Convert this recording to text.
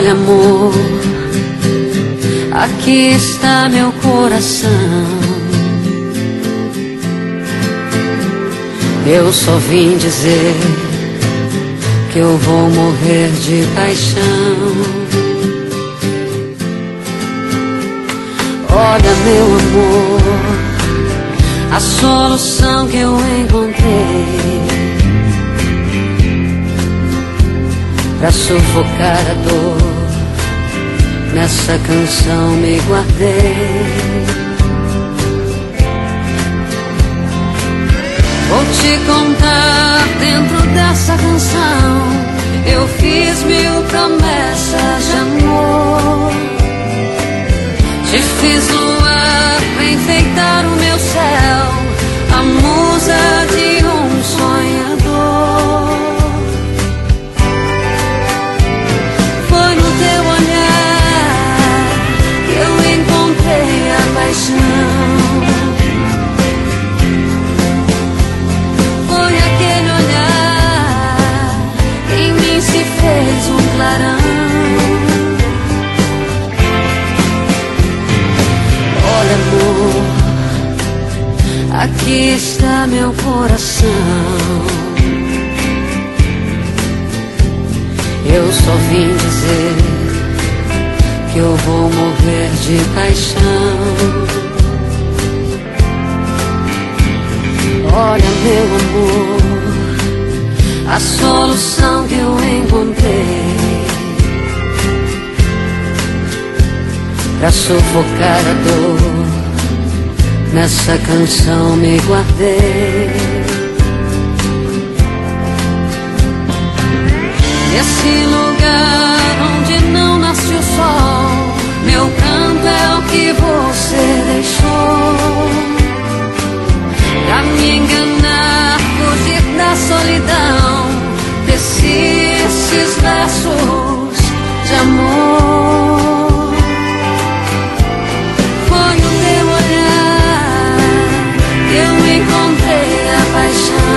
Olha, amor, aqui está meu coração. Eu só vim dizer que eu vou morrer de paixão. Olha, meu amor, a solução que eu encontrei pra sufocar a dor, nessa canção me guardei. Vou te contar dentro dessa canção, eu fiz 1000 promessas de amor. Te fiz luar pra enfeitar o meu céu, a musa de um sonhador. Foi no teu olhar que eu encontrei a paixão. Foi aquele olhar que em mim se fez um clarão. Olha, amor, aqui está meu coração. Eu só vim dizer que eu vou morrer de paixão. Olha, meu amor, a solução que eu encontrei pra sufocar a dor, nessa canção me guardei. Nesse lugar onde não nasce o sol, meu canto é o que você deixou pra me enganar, fugir da solidão. Teci esses versos de amor. Foi no teu olhar que eu encontrei a paixão.